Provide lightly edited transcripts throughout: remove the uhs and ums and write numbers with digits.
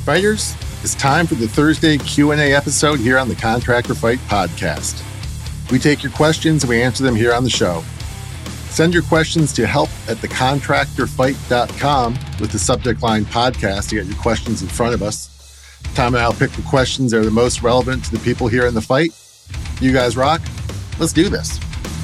Fighters, it's time for the Thursday Q&A episode here on the Contractor Fight podcast. We take your questions and we answer them here on the show. Send your questions to help@thecontractorfight.com with the subject line podcast to get your questions in front of us. Tom and I'll pick the questions that are the most relevant to the people here in the fight. You guys rock. Let's do this.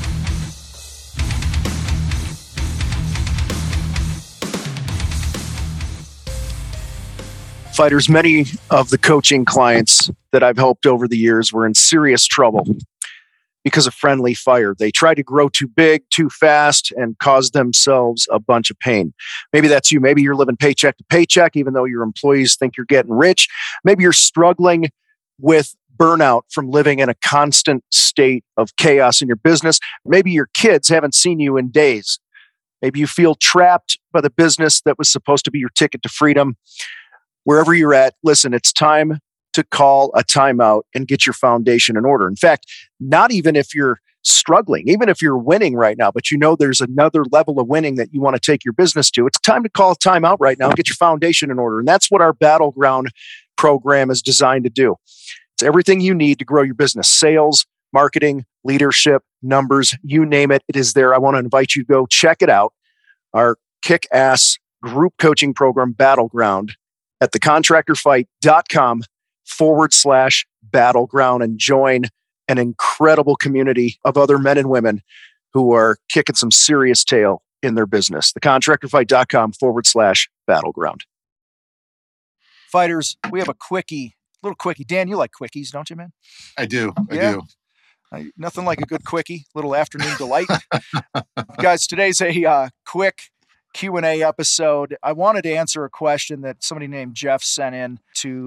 Fighters, many of the coaching clients that I've helped over the years were in serious trouble because of friendly fire. They tried to grow too big, too fast, and caused themselves a bunch of pain. Maybe that's you. Maybe you're living paycheck to paycheck, even though your employees think you're getting rich. Maybe you're struggling with burnout from living in a constant state of chaos in your business. Maybe your kids haven't seen you in days. Maybe you feel trapped by the business that was supposed to be your ticket to freedom. Wherever you're at, listen, it's time to call a timeout and get your foundation in order. In fact, not even if you're struggling, even if you're winning right now, but you know there's another level of winning that you want to take your business to, it's time to call a timeout right now and get your foundation in order. And that's what our Battleground program is designed to do. It's everything you need to grow your business: sales, marketing, leadership, numbers, you name it, it is there. I want to invite you to go check it out. Our kick-ass group coaching program, Battleground, at thecontractorfight.com/battleground and join an incredible community of other men and women who are kicking some serious tail in their business. Thecontractorfight.com/battleground. Fighters, we have a little quickie. Dan, you like quickies, don't you, man? I do. I do. Nothing like a good quickie, little afternoon delight. Guys, today's a quick Q&A episode. I wanted to answer a question that somebody named Jeff sent in to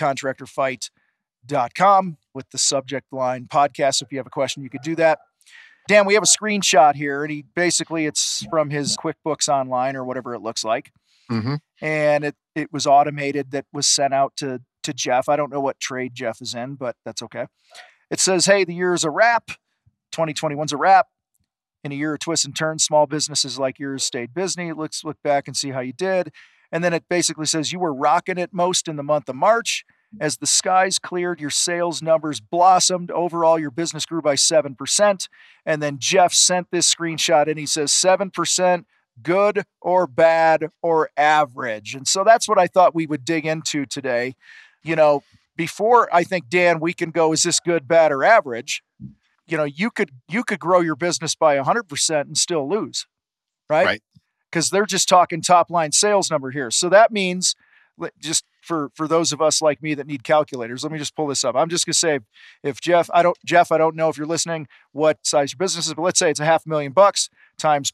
helpthecontractorfight.com with the subject line podcast. If you have a question, you could do that. Dan, we have a screenshot here, and it's from his QuickBooks Online or whatever it looks like. Mm-hmm. And it was automated that was sent out to Jeff. I don't know what trade Jeff is in, but that's okay. It says, hey, the year is a wrap. 2021's a wrap. In a year of twists and turns, small businesses like yours stayed busy. Let's look back and see how you did. And then it basically says you were rocking it most in the month of March. As the skies cleared, your sales numbers blossomed. Overall, your business grew by 7%. And then Jeff sent this screenshot and he says 7%, good or bad or average. And so that's what I thought we would dig into today. You know, before I think, Dan, we can go, is this good, bad, or average? You know, you could grow your business by 100% and still lose, right? Right. Because they're just talking top line sales number here. So that means, just for those of us like me that need calculators, let me just pull this up. I'm just going to say, if Jeff, I don't know if you're listening, what size your business is, but let's say it's $500,000 times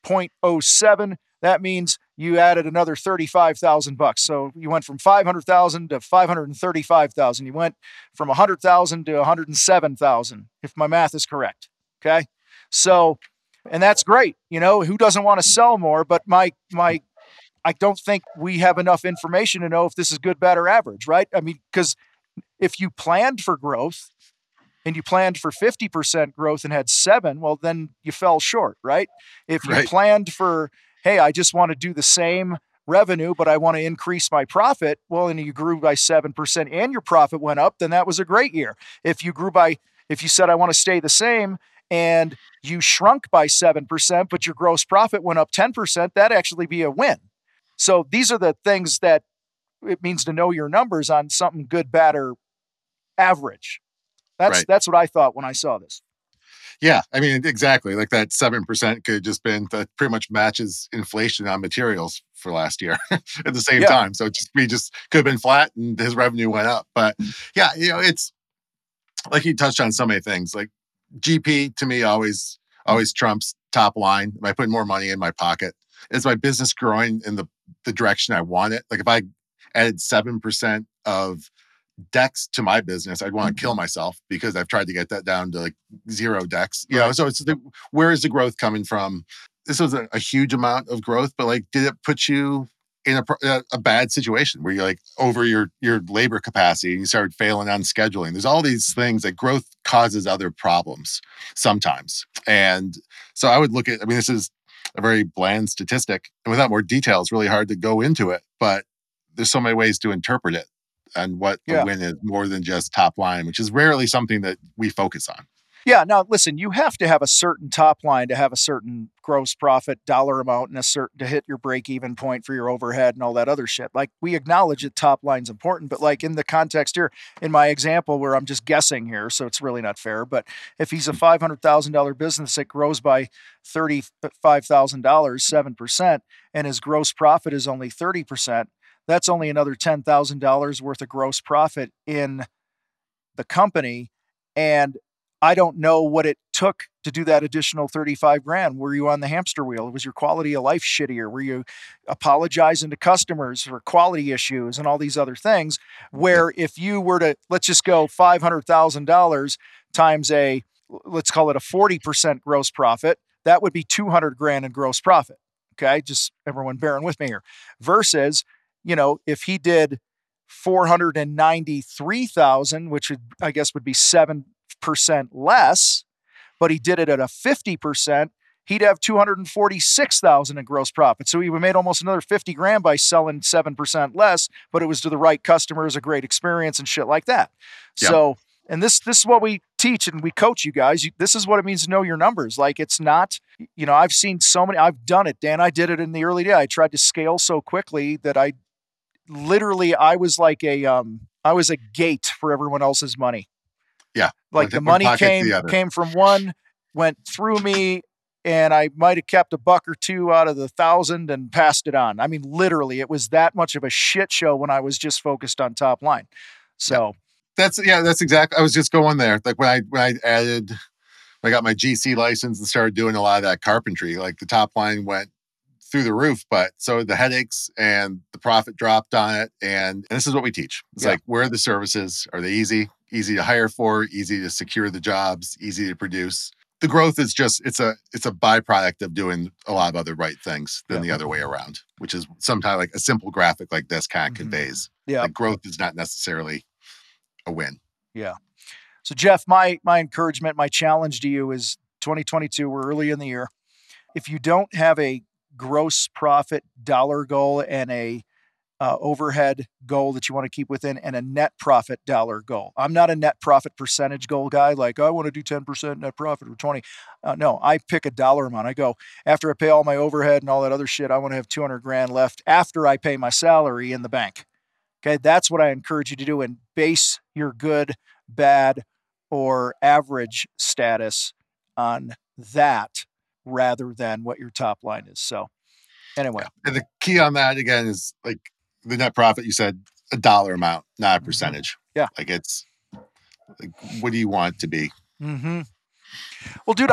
0.07. That means you added another $35,000. So you went from $500,000 to $535,000. You went from $100,000 to $107,000, if my math is correct. Okay. So, and that's great. You know, who doesn't want to sell more? But I don't think we have enough information to know if this is good, bad, or average, right? I mean, because if you planned for growth and you planned for 50% growth and had 7, well, then you fell short, right? If you planned for, hey, I just want to do the same revenue, but I want to increase my profit, well, and you grew by 7% and your profit went up, then that was a great year. If you said, I want to stay the same and you shrunk by 7%, but your gross profit went up 10%, that'd actually be a win. So these are the things that it means to know your numbers on something good, bad, or average. That's what I thought when I saw this. Yeah, I mean, exactly. Like that 7% could have just been that pretty much matches inflation on materials for last year at the same time. So we just could have been flat and his revenue went up. But yeah, you know, it's like you touched on so many things. Like GP to me always trumps top line. Am I putting more money in my pocket? Is my business growing in the direction I want it? Like if I added 7% of decks to my business, I'd want to kill myself because I've tried to get that down to like 0 decks. You know, so it's where is the growth coming from? This was a huge amount of growth, but like, did it put you in a bad situation where you're like over your labor capacity and you started failing on scheduling? There's all these things that growth causes other problems sometimes. And so I would look at, I mean, this is a very bland statistic, and without more detail, it's really hard to go into it, but there's so many ways to interpret it. and what Yeah. a win is more than just top line, which is rarely something that we focus on. Yeah. Now, listen, you have to have a certain top line to have a certain gross profit dollar amount and a certain to hit your break even point for your overhead and all that other shit. Like, we acknowledge that top line's important, but like in the context here, in my example where I'm just guessing here, so it's really not fair. But if he's a $500,000 business that grows by $35,000, 7%, and his gross profit is only 30%, that's only another $10,000 worth of gross profit in the company. And I don't know what it took to do that additional 35 grand. Were you on the hamster wheel? Was your quality of life shittier? Were you apologizing to customers for quality issues and all these other things? Where if you were to, let's just go $500,000 times let's call it a 40% gross profit, that would be 200 grand in gross profit. Okay. Just everyone bearing with me here. Versus, if he did 493,000, which I guess would be 7% less, but he did it at a 50%, he'd have 246,000 in gross profit. So he made almost another 50 grand by selling 7% less, but it was to the right customers, a great experience and shit like that. Yeah. So, and this is what we teach and we coach you guys. This is what it means to know your numbers. Like, it's not, I've seen so many, I've done it, Dan. I did it in the early day. I tried to scale so quickly that I was like I was a gate for everyone else's money. Yeah. Like the money came from one, went through me, and I might have kept $1 or $2 out of the 1,000 and passed it on. I mean, literally, it was that much of a shit show when I was just focused on top line. So that's exactly. I was just going there. Like when I got my GC license and started doing a lot of that carpentry, like the top line went through the roof, but so the headaches and the profit dropped on it. And this is what we teach. It's like, where are the services? Are they easy to hire for, easy to secure the jobs, easy to produce? The growth is just, it's a byproduct of doing a lot of other right things than the other way around, which is sometimes like a simple graphic like this kind of conveys. Yeah. Like, growth is not necessarily a win. Yeah. So Jeff, my encouragement, my challenge to you is 2022, we're early in the year. If you don't have a gross profit dollar goal and a overhead goal that you want to keep within, and a net profit dollar goal. I'm not a net profit percentage goal guy. Like, I want to do 10% net profit or 20. No, I pick a dollar amount. I go, after I pay all my overhead and all that other shit, I want to have 200 grand left after I pay my salary in the bank. Okay. That's what I encourage you to do, and base your good, bad, or average status on that rather than what your top line is. So anyway. And the key on that again is like the net profit, you said a dollar amount, not a percentage. Yeah. Like, it's like, what do you want it to be? Mm-hmm. Well, dude,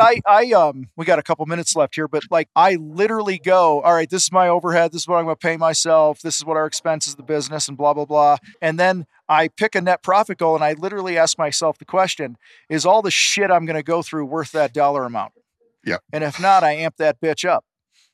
we got a couple minutes left here, but like, I literally go, all right, this is my overhead. This is what I'm going to pay myself. This is what our expenses of the business and blah, blah, blah. And then I pick a net profit goal and I literally ask myself the question, is all the shit I'm going to go through worth that dollar amount? Yeah. And if not, I amp that bitch up,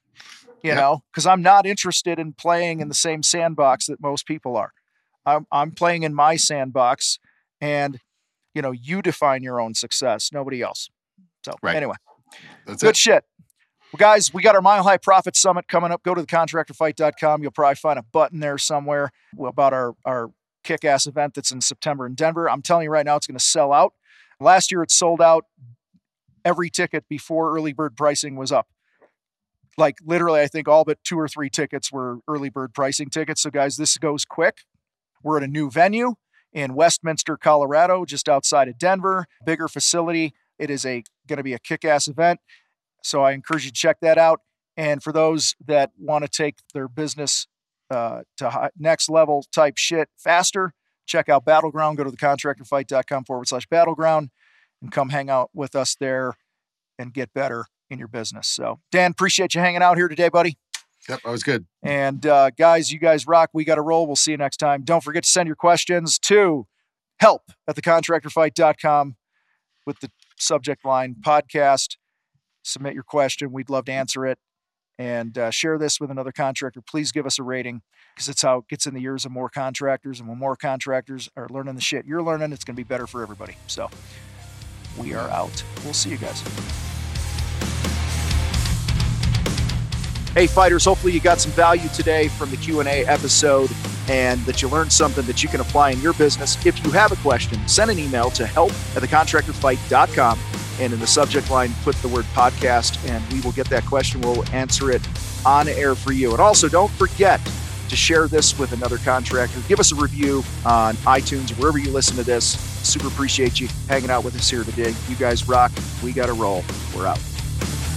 you know, because I'm not interested in playing in the same sandbox that most people are. I'm playing in my sandbox, and, you define your own success, nobody else. So anyway, that's good shit. Well, guys, we got our Mile High Profit Summit coming up. Go to thecontractorfight.com. You'll probably find a button there somewhere about our kick-ass event that's in September in Denver. I'm telling you right now, it's going to sell out. Last year, it sold out every ticket before early bird pricing was up. Like, literally, I think all but 2 or 3 tickets were early bird pricing tickets. So guys, this goes quick. We're at a new venue in Westminster, Colorado, just outside of Denver, bigger facility. It is going to be a kick-ass event. So I encourage you to check that out. And for those that want to take their business to next level type shit faster, check out Battleground. Go to thecontractorfight.com/battleground and come hang out with us there and get better in your business. So, Dan, appreciate you hanging out here today, buddy. Yep, that was good. And guys, you guys rock. We got to roll. We'll see you next time. Don't forget to send your questions to help@thecontractorfight.com with the subject line podcast. Submit your question. We'd love to answer it. And share this with another contractor. Please give us a rating, because it's how it gets in the ears of more contractors. And when more contractors are learning the shit you're learning, it's going to be better for everybody. So we are out. We'll see you guys. Hey, fighters, hopefully you got some value today from the Q&A episode and that you learned something that you can apply in your business. If you have a question, send an email to help@thecontractorfight.com, and in the subject line, put the word podcast, and we will get that question. We'll answer it on air for you. And also, don't forget to share this with another contractor. Give us a review on iTunes or wherever you listen to this. Super appreciate you hanging out with us here today. You guys rock. We got to roll. We're out.